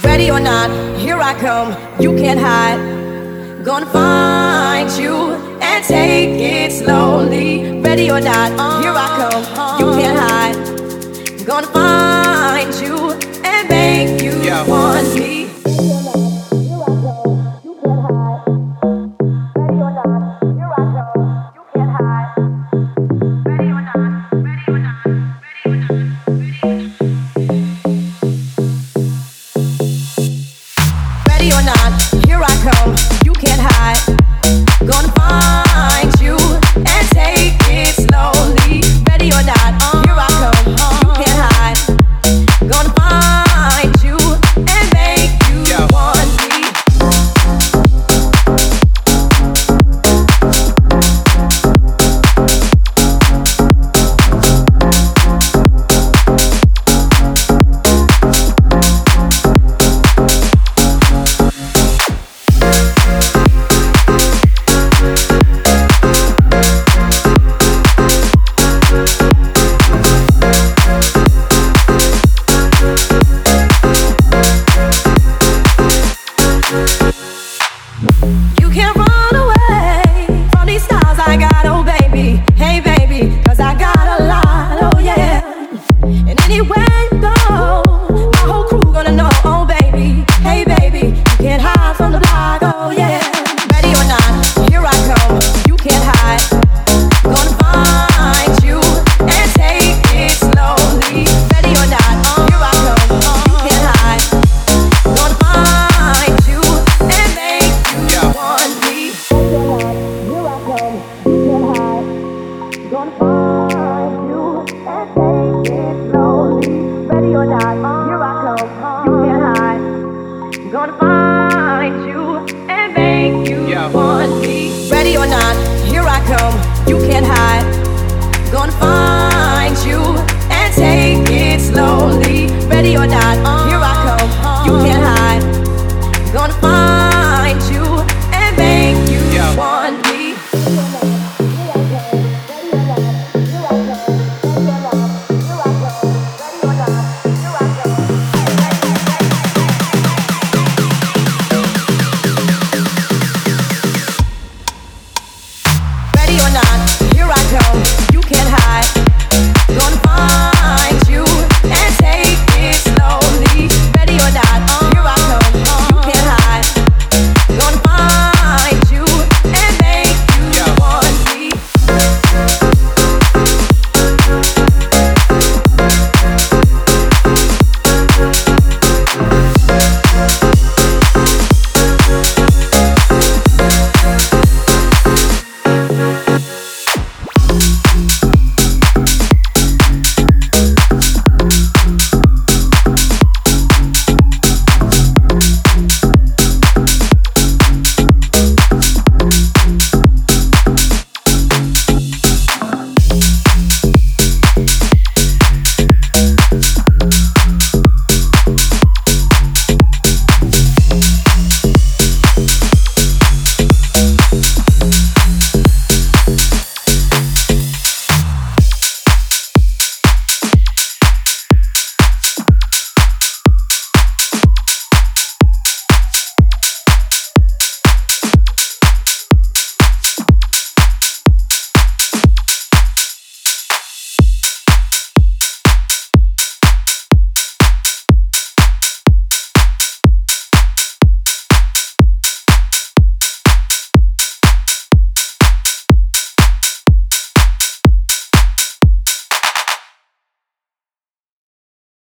Ready or not, here I come, you can't hide. Gonna find you and take it slowly. Ready or not, here I come, you can't hide. Gonna find you and make you want me. Ready or not, here I come, you can't hide. Gonna find you and take it slowly. Ready or not, here I come, you can't hide. Gonna find you and make you want me. You can't run away from these stars I got, oh baby. Hey baby, 'cause I got a lot, oh yeah. And anywhere you go, my whole crew gonna know, oh baby. Hey baby, you can't hide from the block, oh yeah. Ready or not, here I come, you can't hide. Gonna find you and take it slowly. Ready or not, here I come, you can't hide. Gonna find you and make you want me. Here I come, you can't hide. Gonna find you and take it slowly. Ready or not, here I come, you can't hide. Gonna find